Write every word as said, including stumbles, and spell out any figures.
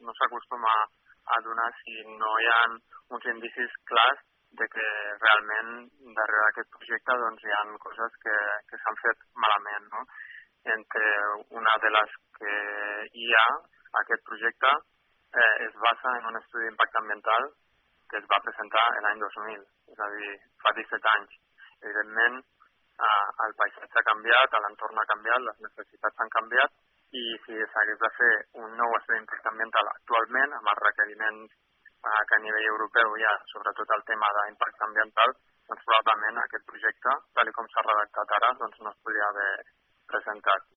no s'acostuma a donar si no hi ha uns indicis clars de que realment darrere d'aquest projecte doncs, hi ha coses que, que s'han fet malament. No? Entre una de les que hi ha, aquest projecte eh, es basa en un estudi d'impacte ambiental que es va presentar l'any dos mil, és a dir, fa disset anys. Evidentment, eh, el paisatge ha canviat, l'entorn ha canviat, les necessitats han canviat, i si s'hagués de fer un nou estudi d'impacte ambiental actualment, amb els requeriments eh, que a nivell europeu hi ha, sobretot el tema d'impacte ambiental, doncs probablement aquest projecte, tal com s'ha redactat ara, doncs no es podria haver presentat.